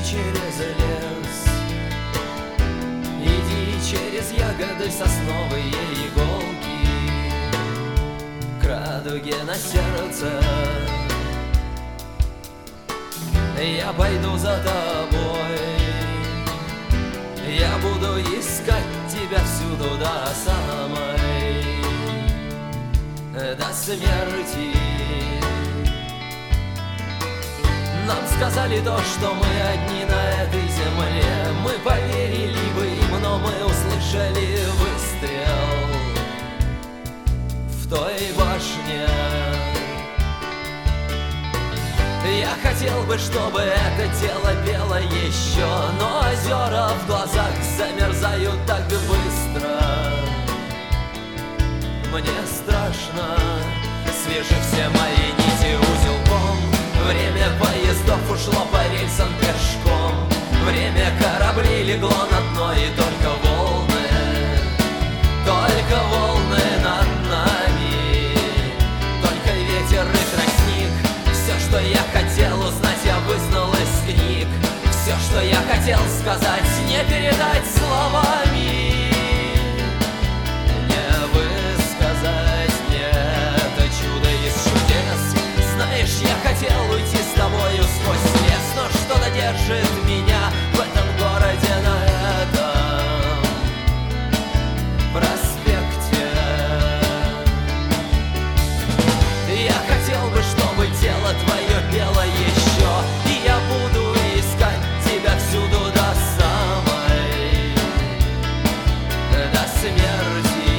через лес, иди через ягоды сосновые иголки к радуге на сердце. Я пойду за тобой, я буду искать тебя всюду до самой, до смерти. Нам сказали то, что мы одни на этой земле. Мы поверили бы им, но мы услышали выстрел в той башне. Я хотел бы, чтобы это тело пело еще, но озера в глазах замерзают так быстро. Мне страшно, свяжи все мои нити узелком. Время поездов ушло по рельсам пешком. Время кораблей легло на дно, и только волны над нами. Только ветер и тростник. Все, что я хотел узнать, я вызнал из книг. Все, что я хотел сказать, не передать словами. Не высказать мне это чудо из чудес. Знаешь, я хотел уйти с тобою сквозь лес, но что-то держит меня в этом городе, на этом проспекте. Я хотел бы, чтобы тело твое пело еще, и я буду искать тебя всюду до самой, до смерти.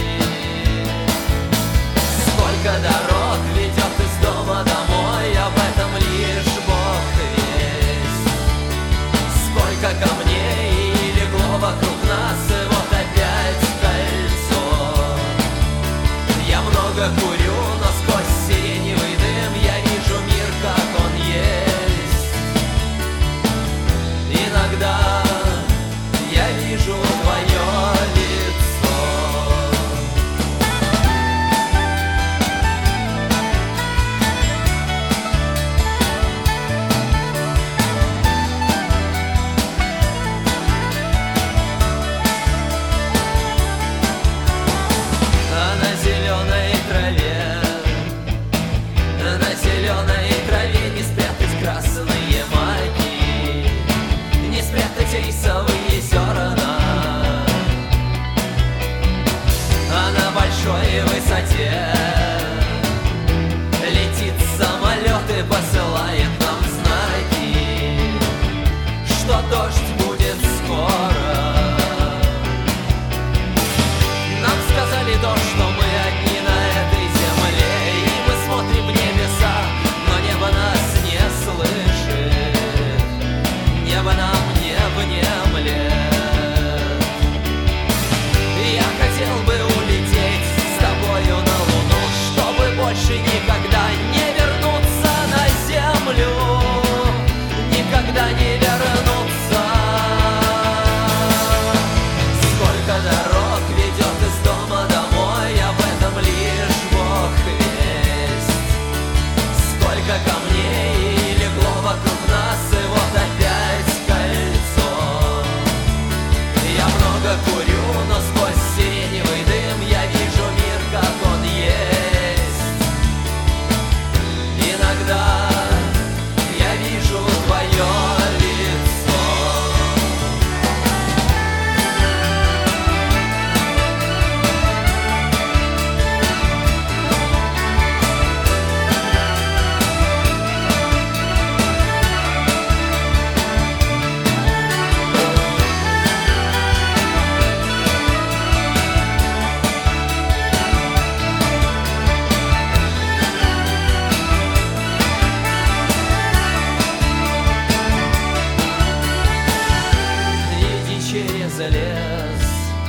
Сколько дорог ведет из дома домой, об этом лишь Бог весть. Сколько камней легло вокруг нас, и вот опять кольцо. Я много курю, но сквозь сиреневый дым я вижу мир, как он есть. Иногда я вижу твое лицо. А на зеленой траве не спрятать красные маки, не спрятать рисовые зерна. А на большой высоте летит самолет и посылает нам знаки, что дождь будет скоро. Нам сказали то, что мы одни на этой земле, и мы смотрим в небеса, но небо нас не слышит, небо нам не внемлет. Я хотел бы улететь с тобою на Луну, чтобы больше никогда не вернуться на Землю, никогда не вернуться. Сколько дорог ведет из дома домой, об этом лишь Бог весть. Сколько камней легло вокруг нас, и вот опять кольцо. Я много курю, но сквозь сиреневый дым я вижу мир, как он есть. Иногда я вижу твое лицо. Иди через лес,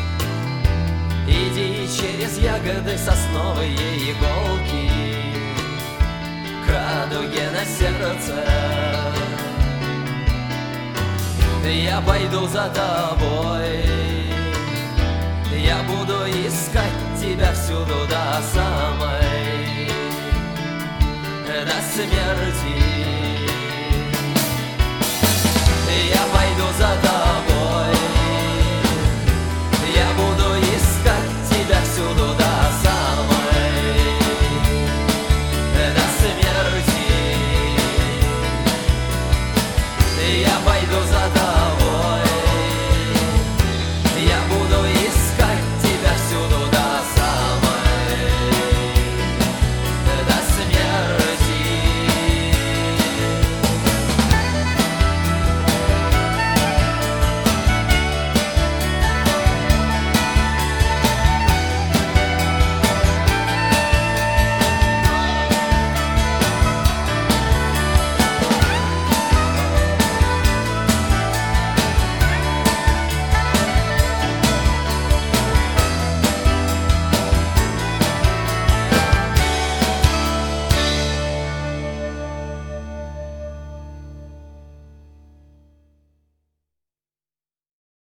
иди через ягоды сосновые иголки к радуге на сердце. Я пойду за тобой, я буду искать тебя всюду до самой, до смерти.